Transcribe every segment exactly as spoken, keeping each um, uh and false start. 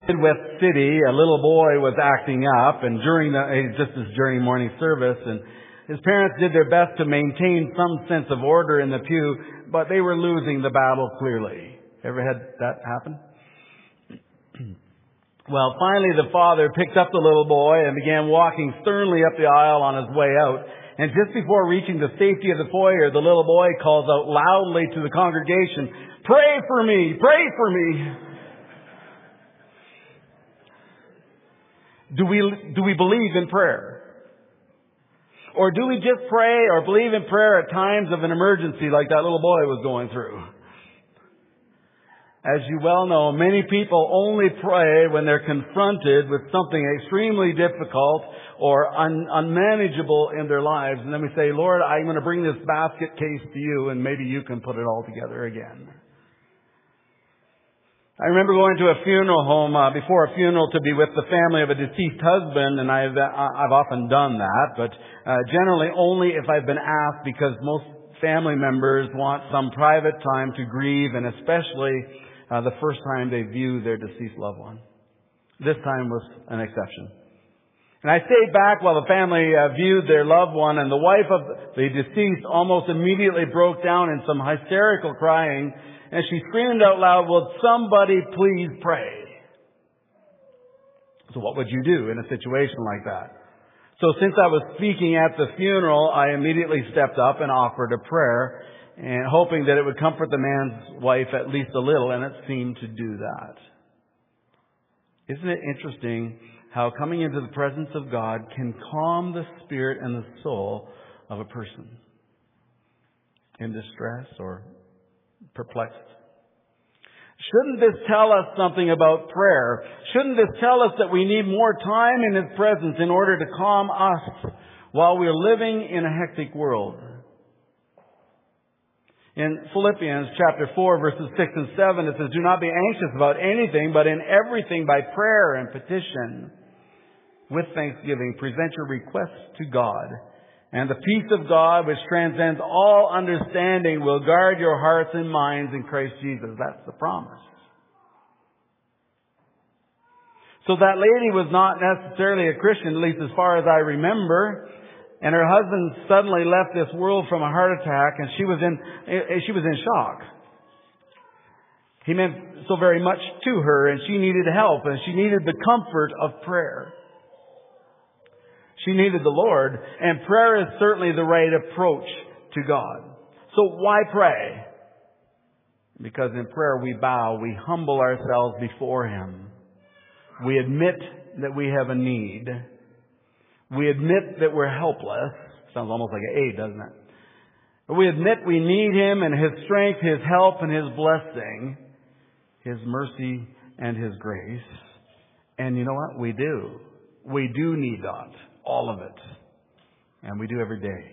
Midwest city, a little boy was acting up, and during the just as during morning service, and his parents did their best to maintain some sense of order in the pew, but they were losing the battle clearly. Ever had that happen? Well, finally the father picked up the little boy and began walking sternly up the aisle on his way out. And just before reaching the safety of the foyer, the little boy calls out loudly to the congregation, "Pray for me! Pray for me!" Do we, do we believe in prayer? Or do we just pray or believe in prayer at times of an emergency like that little boy was going through? As you well know, many people only pray when they're confronted with something extremely difficult or un- unmanageable in their lives. And then we say, "Lord, I'm going to bring this basket case to you, and maybe you can put it all together again." I remember going to a funeral home uh, before a funeral to be with the family of a deceased husband, and I've uh, I've often done that, but uh, generally only if I've been asked, because most family members want some private time to grieve, and especially uh, the first time they view their deceased loved one. This time was an exception. And I stayed back while the family uh, viewed their loved one, and the wife of the deceased almost immediately broke down in some hysterical crying. And she screamed out loud, "Will somebody please pray?" So what would you do in a situation like that? So since I was speaking at the funeral, I immediately stepped up and offered a prayer, and hoping that it would comfort the man's wife at least a little, and it seemed to do that. Isn't it interesting how coming into the presence of God can calm the spirit and the soul of a person in distress or perplexed? Shouldn't this tell us something about prayer? Shouldn't this tell us that we need more time in His presence in order to calm us while we're living in a hectic world? In Philippians chapter four, verses six and seven, it says, "Do not be anxious about anything, but in everything by prayer and petition, with thanksgiving, present your requests to God. And the peace of God, which transcends all understanding, will guard your hearts and minds in Christ Jesus." That's the promise. So that lady was not necessarily a Christian, at least as far as I remember. And her husband suddenly left this world from a heart attack, and she was in, she was in shock. He meant so very much to her, and she needed help, and she needed the comfort of prayer. She needed the Lord, and prayer is certainly the right approach to God. So why pray? Because in prayer we bow, we humble ourselves before Him. We admit that we have a need. We admit that we're helpless. Sounds almost like an A, doesn't it? We admit we need Him and His strength, His help and His blessing, His mercy and His grace. And you know what? We do. We do need that. All of it. And we do every day.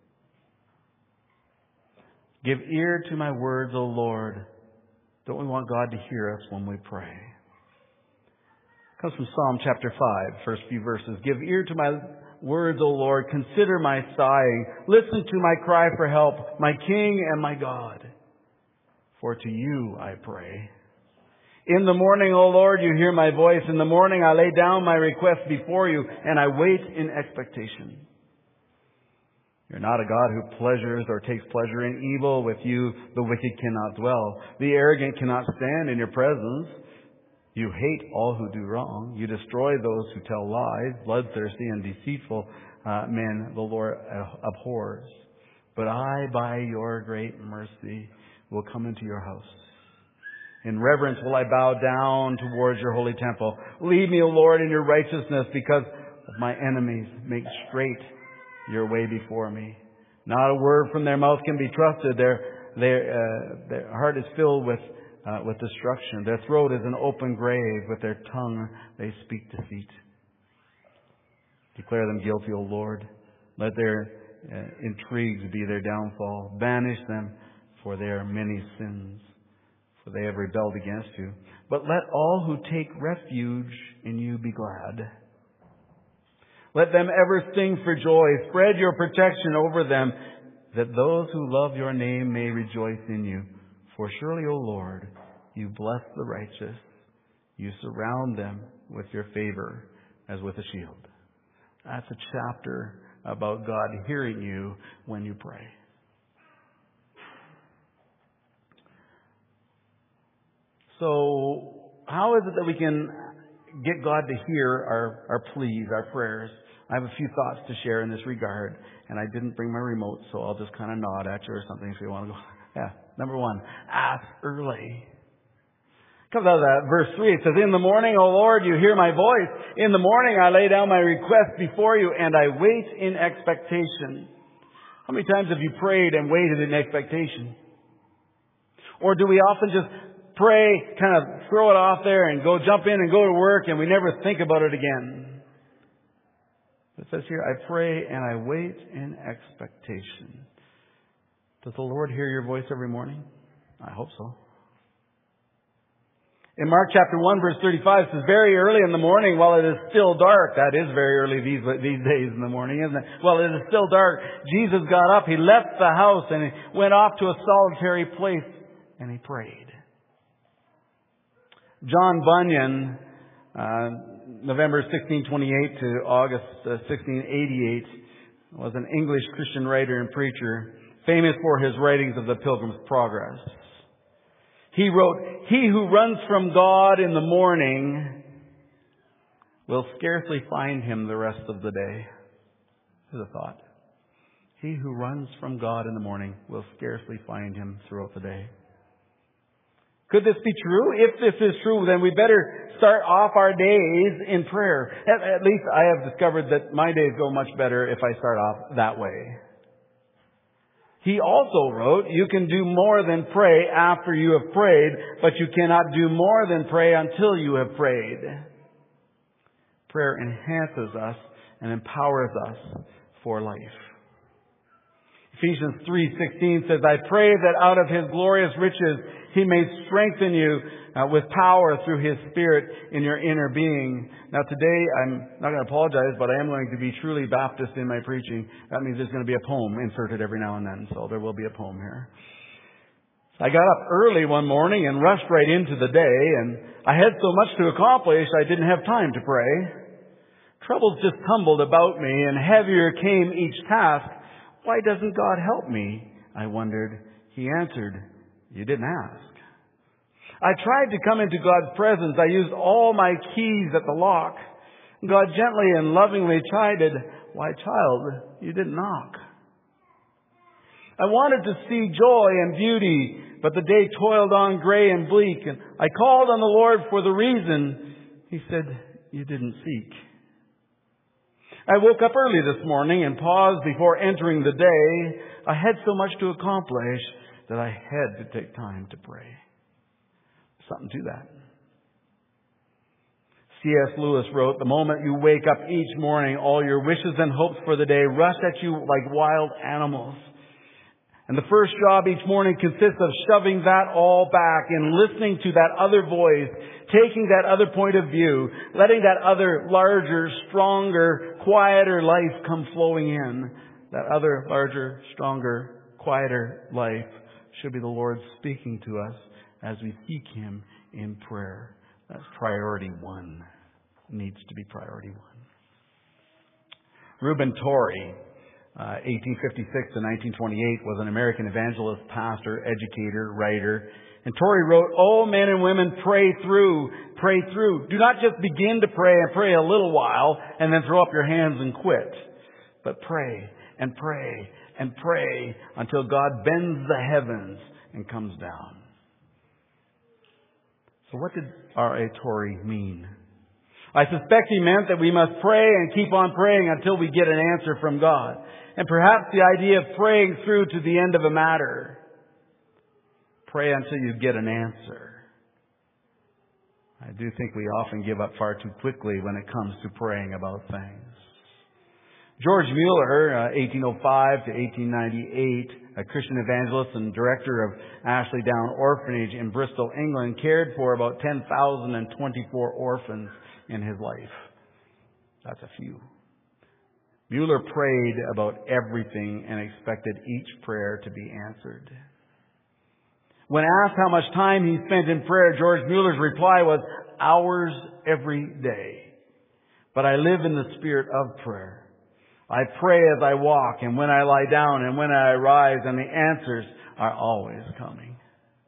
Give ear to my words, O Lord. Don't we want God to hear us when we pray? It comes from Psalm chapter five, first few verses. "Give ear to my words, O Lord. Consider my sighing. Listen to my cry for help, my King and my God. For to you I pray. In the morning, O Lord, you hear my voice. In the morning I lay down my request before you, and I wait in expectation. You're not a God who pleasures or takes pleasure in evil. With you the wicked cannot dwell. The arrogant cannot stand in your presence. You hate all who do wrong. You destroy those who tell lies. Bloodthirsty and deceitful uh, men the Lord abhors. But I, by your great mercy, will come into your house. In reverence will I bow down towards your holy temple. Lead me, O Lord, in your righteousness because of my enemies. Make straight your way before me. Not a word from their mouth can be trusted. Their, their, uh, their heart is filled with, uh, with destruction. Their throat is an open grave. With their tongue they speak deceit. Declare them guilty, O Lord. Let their uh, intrigues be their downfall. Banish them, for their many sins. For they have rebelled against you. But let all who take refuge in you be glad. Let them ever sing for joy. Spread your protection over them, that those who love your name may rejoice in you. For surely, O Lord, you bless the righteous. You surround them with your favor as with a shield. That's a chapter about God hearing you when you pray. So, how is it that we can get God to hear our, our pleas, our prayers? I have a few thoughts to share in this regard, and I didn't bring my remote, so I'll just kind of nod at you or something if you want to go. Yeah, number one, ask early. Comes out of that verse three. It says, in the morning, O Lord, you hear my voice. In the morning I lay down my request before you, and I wait in expectation. How many times have you prayed and waited in expectation? Or do we often just pray, kind of throw it off there and go jump in and go to work, and we never think about it again? It says here, I pray and I wait in expectation. Does the Lord hear your voice every morning? I hope so. In Mark chapter one, verse thirty-five, it says, very early in the morning, while it is still dark, that is very early these, these days in the morning, isn't it? While it is still dark, Jesus got up, He left the house, and He went off to a solitary place, and He prayed. John Bunyan, uh, November sixteen twenty-eight to August uh, sixteen eighty-eight, was an English Christian writer and preacher, famous for his writings of the Pilgrim's Progress. He wrote, he who runs from God in the morning will scarcely find Him the rest of the day. Here's a thought. He who runs from God in the morning will scarcely find Him throughout the day. Could this be true? If this is true, then we better start off our days in prayer. At, at least I have discovered that my days go much better if I start off that way. He also wrote, you can do more than pray after you have prayed, but you cannot do more than pray until you have prayed. Prayer enhances us and empowers us for life. Ephesians three sixteen says, I pray that out of His glorious riches He may strengthen you uh, with power through His Spirit in your inner being. Now today, I'm not going to apologize, but I am going to be truly Baptist in my preaching. That means there's going to be a poem inserted every now and then, so there will be a poem here. I got up early one morning and rushed right into the day, and I had so much to accomplish I didn't have time to pray. Troubles just tumbled about me, and heavier came each task. Why doesn't God help me? I wondered. He answered, you didn't ask. I tried to come into God's presence. I used all my keys at the lock. God gently and lovingly chided, why, child, you didn't knock. I wanted to see joy and beauty, but the day toiled on gray and bleak, and I called on the Lord for the reason. He said, you didn't seek. I woke up early this morning and paused before entering the day. I had so much to accomplish that I had to take time to pray. Something to that. C S Lewis wrote, the moment you wake up each morning, all your wishes and hopes for the day rush at you like wild animals. And the first job each morning consists of shoving that all back and listening to that other voice, taking that other point of view, letting that other larger, stronger, quieter life come flowing in. That other larger, stronger, quieter life should be the Lord speaking to us as we seek Him in prayer. That's priority one. Needs to be priority one. Reuben Torrey, Uh, eighteen fifty-six to nineteen twenty-eight, was an American evangelist, pastor, educator, writer. And Torrey wrote, oh, men and women, pray through, pray through. Do not just begin to pray and pray a little while and then throw up your hands and quit. But pray and pray and pray until God bends the heavens and comes down. So what did R A Torrey mean? I suspect he meant that we must pray and keep on praying until we get an answer from God. And perhaps the idea of praying through to the end of a matter. Pray until you get an answer. I do think we often give up far too quickly when it comes to praying about things. George Mueller, uh, eighteen oh five to eighteen ninety-eight, a Christian evangelist and director of Ashley Down Orphanage in Bristol, England, cared for about ten thousand twenty-four orphans in his life. That's a few. Mueller prayed about everything and expected each prayer to be answered. When asked how much time he spent in prayer, George Mueller's reply was, hours every day. But I live in the spirit of prayer. I pray as I walk and when I lie down and when I rise, and the answers are always coming.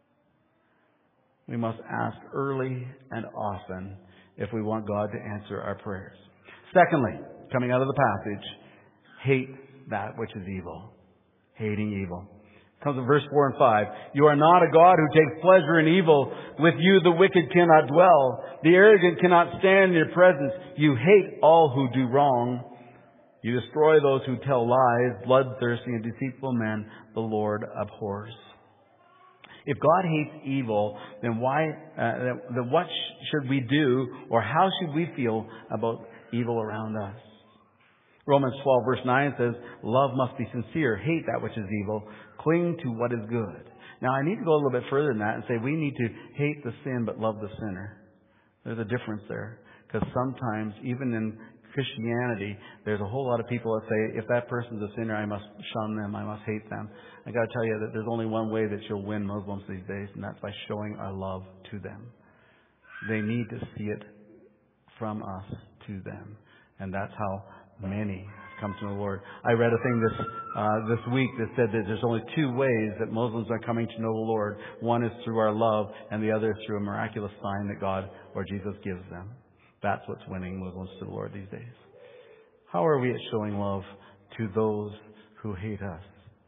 We must ask early and often if we want God to answer our prayers. Secondly, coming out of the passage, hate that which is evil. Hating evil. Comes in verse four and five. You are not a God who takes pleasure in evil. With you the wicked cannot dwell. The arrogant cannot stand in your presence. You hate all who do wrong. You destroy those who tell lies. Bloodthirsty and deceitful men the Lord abhors. If God hates evil, then why? Uh, then what sh- should we do, or how should we feel about evil around us? Romans twelve verse nine says, love must be sincere. Hate that which is evil. Cling to what is good. Now I need to go a little bit further than that and say we need to hate the sin but love the sinner. There's a difference there. Because sometimes, even in Christianity, there's a whole lot of people that say, if that person's a sinner, I must shun them, I must hate them. I got to tell you that there's only one way that you'll win Muslims these days, and that's by showing our love to them. They need to see it from us to them. And that's how many come to the Lord. I read a thing this uh, this week that said that there's only two ways that Muslims are coming to know the Lord. One is through our love, and the other is through a miraculous sign that God or Jesus gives them. That's what's winning Muslims to the Lord these days. How are we at showing love to those who hate us?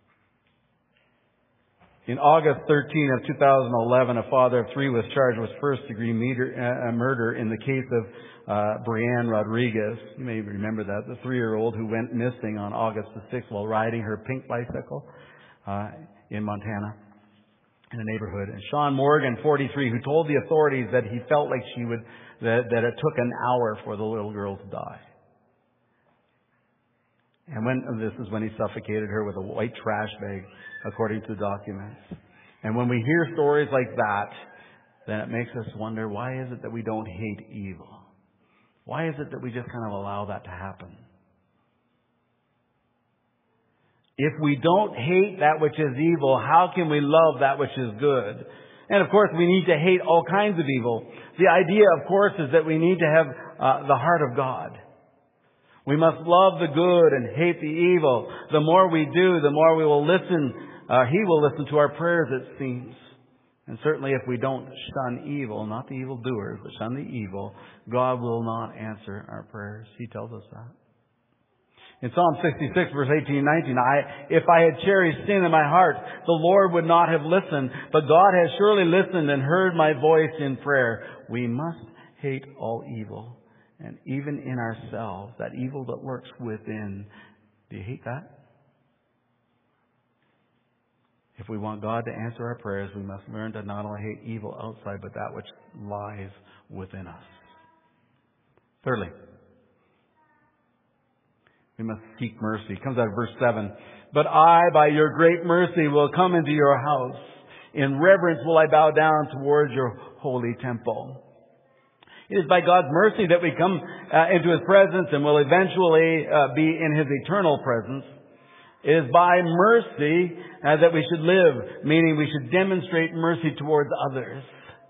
In August thirteenth of two thousand eleven, a father of three was charged with first-degree murder in the case of uh, Brianne Rodriguez. You may remember that, the three-year-old who went missing on August the sixth while riding her pink bicycle uh, in Montana in a neighborhood. And Sean Morgan, forty-three, who told the authorities that he felt like she would that, that it took an hour for the little girl to die. And when this is when he suffocated her with a white trash bag, according to the documents. And when we hear stories like that, then it makes us wonder, why is it that we don't hate evil? Why is it that we just kind of allow that to happen? If we don't hate that which is evil, how can we love that which is good? And of course, we need to hate all kinds of evil. The idea, of course, is that we need to have uh, the heart of God. We must love the good and hate the evil. The more we do, the more we will listen. Uh, he will listen to our prayers, it seems. And certainly if we don't shun evil, not the evildoers, but shun the evil, God will not answer our prayers. He tells us that. In Psalm sixty-six, verse eighteen and nineteen, I, if I had cherished sin in my heart, the Lord would not have listened. But God has surely listened and heard my voice in prayer. We must hate all evil. And even in ourselves, that evil that lurks within. Do you hate that? If we want God to answer our prayers, we must learn to not only hate evil outside, but that which lies within us. Thirdly, we must seek mercy. It comes out of verse seven. But I, by your great mercy, will come into your house. In reverence will I bow down towards your holy temple. It is by God's mercy that we come uh, into His presence and will eventually uh, be in His eternal presence. It is by mercy uh, that we should live, meaning we should demonstrate mercy towards others.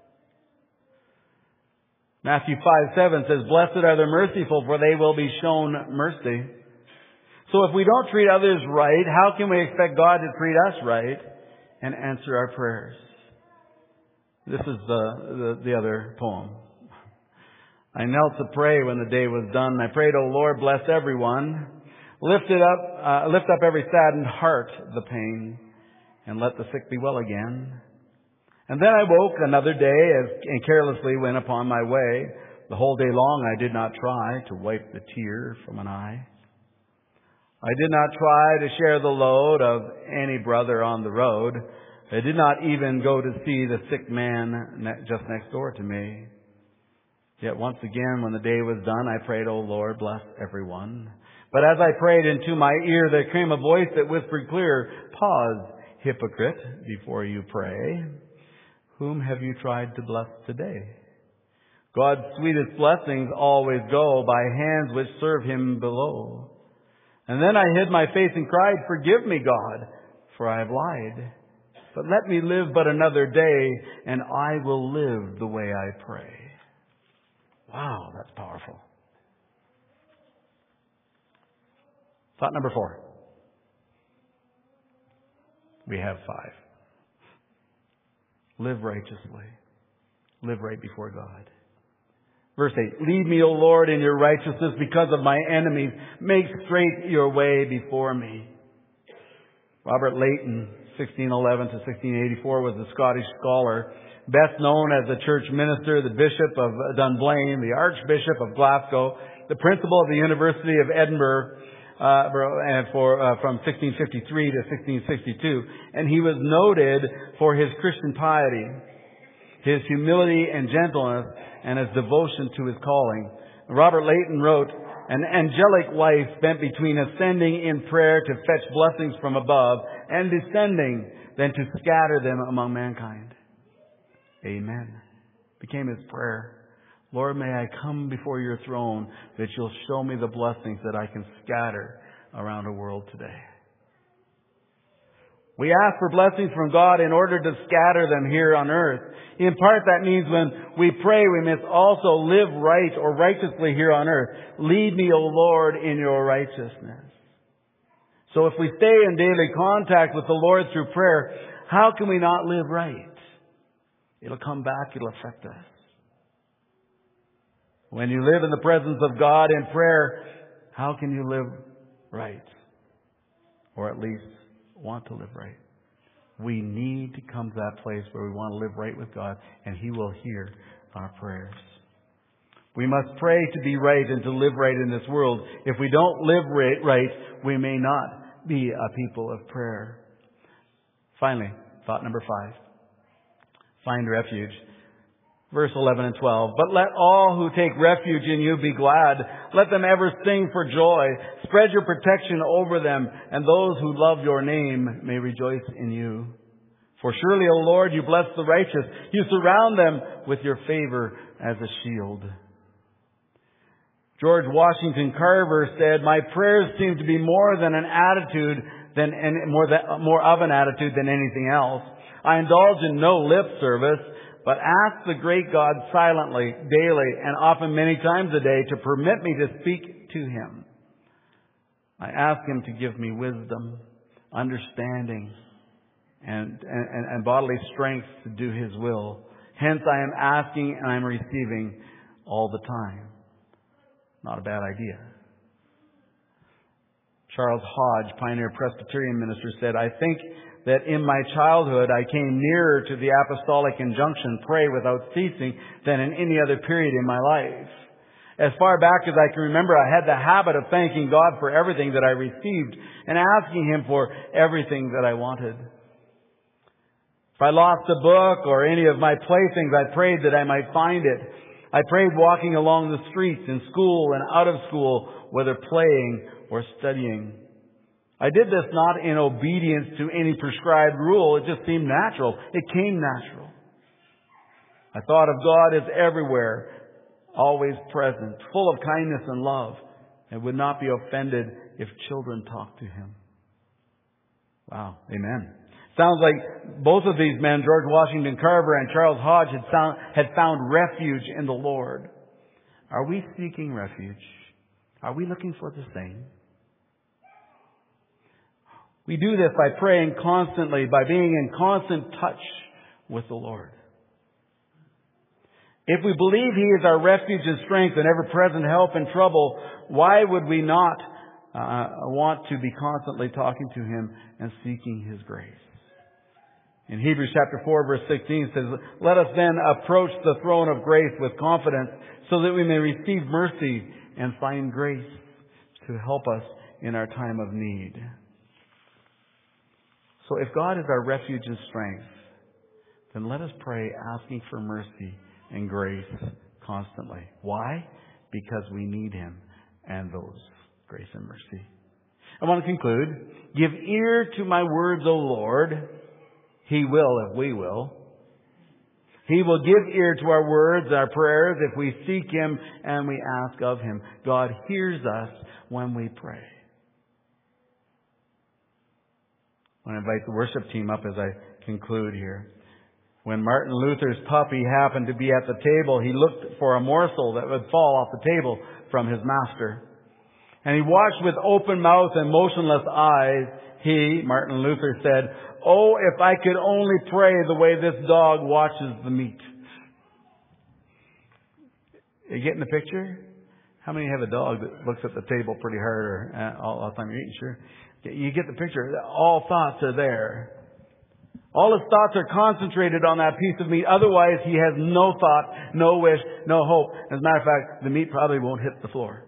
Matthew five seven says, blessed are the merciful, for they will be shown mercy. So if we don't treat others right, how can we expect God to treat us right and answer our prayers? This is the, the, the other poem. I knelt to pray when the day was done. I prayed, O Lord, bless everyone. Lift it up, uh, lift up every saddened heart, the pain, and let the sick be well again. And then I woke another day as, and carelessly went upon my way. The whole day long I did not try to wipe the tear from an eye. I did not try to share the load of any brother on the road. I did not even go to see the sick man just next door to me. Yet once again, when the day was done, I prayed, O Lord, bless everyone. But as I prayed, into my ear there came a voice that whispered clear, pause, hypocrite, before you pray. Whom have you tried to bless today? God's sweetest blessings always go by hands which serve Him below. And then I hid my face and cried, forgive me, God, for I have lied. But let me live but another day, and I will live the way I pray. Wow, that's powerful. Thought number four. We have five. Live righteously. Live right before God. Verse eight. Lead me, O Lord, in your righteousness because of my enemies. Make straight your way before me. Robert Leighton, sixteen eleven to sixteen eighty-four, was a Scottish scholar, best known as the church minister, the Bishop of Dunblane, the Archbishop of Glasgow, the principal of the University of Edinburgh, uh, and for uh, from sixteen fifty-three to sixteen sixty-two, and he was noted for his Christian piety, his humility and gentleness, and his devotion to his calling. Robert Leighton wrote, "An angelic life spent between ascending in prayer to fetch blessings from above and descending then to scatter them among mankind." Amen. Became his prayer. Lord, may I come before your throne that you'll show me the blessings that I can scatter around the world today. We ask for blessings from God in order to scatter them here on earth. In part, that means when we pray, we must also live right or righteously here on earth. Lead me, O Lord, in your righteousness. So if we stay in daily contact with the Lord through prayer, how can we not live right? It'll come back, it'll affect us. When you live in the presence of God in prayer, how can you live right? Or at least want to live right. We need to come to that place where we want to live right with God, and He will hear our prayers. We must pray to be right and to live right in this world. If we don't live right, right, we may not be a people of prayer. Finally, thought number five. Find refuge. Verse eleven and twelve. But let all who take refuge in you be glad. Let them ever sing for joy. Spread your protection over them, and those who love your name may rejoice in you. For surely, O Lord, you bless the righteous. You surround them with your favor as a shield. George Washington Carver said, "My prayers seem to be more than an attitude than and more than, more of an attitude than anything else. I indulge in no lip service, but ask the great God silently, daily, and often many times a day to permit me to speak to Him. I ask Him to give me wisdom, understanding, and, and, and bodily strength to do His will. Hence I am asking and I am receiving all the time." Not a bad idea. Charles Hodge, pioneer Presbyterian minister, said, "I think that in my childhood I came nearer to the apostolic injunction, pray without ceasing, than in any other period in my life. As far back as I can remember, I had the habit of thanking God for everything that I received and asking Him for everything that I wanted. If I lost a book or any of my playthings, I prayed that I might find it. I prayed walking along the streets, in school and out of school, whether playing or studying. I did this not in obedience to any prescribed rule. It just seemed natural. It came natural. I thought of God as everywhere, always present, full of kindness and love, and would not be offended if children talked to Him." Wow. Amen. Sounds like both of these men, George Washington Carver and Charles Hodge, had found, had found refuge in the Lord. Are we seeking refuge? Are we looking for the same? We do this by praying constantly, by being in constant touch with the Lord. If we believe He is our refuge and strength and ever-present help in trouble, why would we not uh, want to be constantly talking to Him and seeking His grace? In Hebrews chapter four, verse sixteen says, "Let us then approach the throne of grace with confidence so that we may receive mercy and find grace to help us in our time of need." So if God is our refuge and strength, then let us pray asking for mercy and grace constantly. Why? Because we need Him and those grace and mercy. I want to conclude. Give ear to my words, O Lord. He will if we will. He will give ear to our words, our prayers, if we seek Him and we ask of Him. God hears us when we pray. I want to invite the worship team up as I conclude here. When Martin Luther's puppy happened to be at the table, he looked for a morsel that would fall off the table from his master. And he watched with open mouth and motionless eyes. He, Martin Luther, said, "Oh, if I could only pray the way this dog watches the meat." You getting the picture? How many have a dog that looks at the table pretty hard or uh, all, all the time you're eating? Sure. You get the picture. All thoughts are there. All his thoughts are concentrated on that piece of meat. Otherwise, he has no thought, no wish, no hope. As a matter of fact, the meat probably won't hit the floor.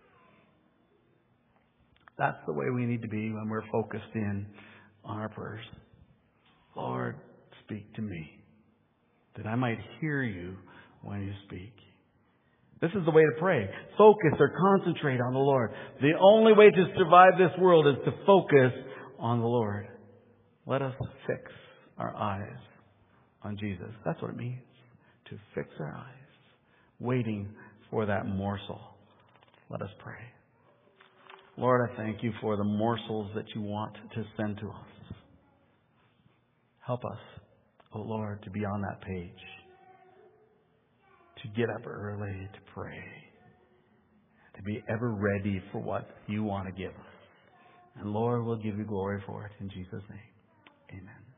That's the way we need to be when we're focused in on our prayers. Lord, speak to me, that I might hear you when you speak. This is the way to pray. Focus or concentrate on the Lord. The only way to survive this world is to focus on the Lord. Let us fix our eyes on Jesus. That's what it means, to fix our eyes, waiting for that morsel. Let us pray. Lord, I thank you for the morsels that you want to send to us. Help us, oh Lord, to be on that page, to get up early to pray, to be ever ready for what you want to give us. And Lord, we'll give you glory for it in Jesus' name. Amen.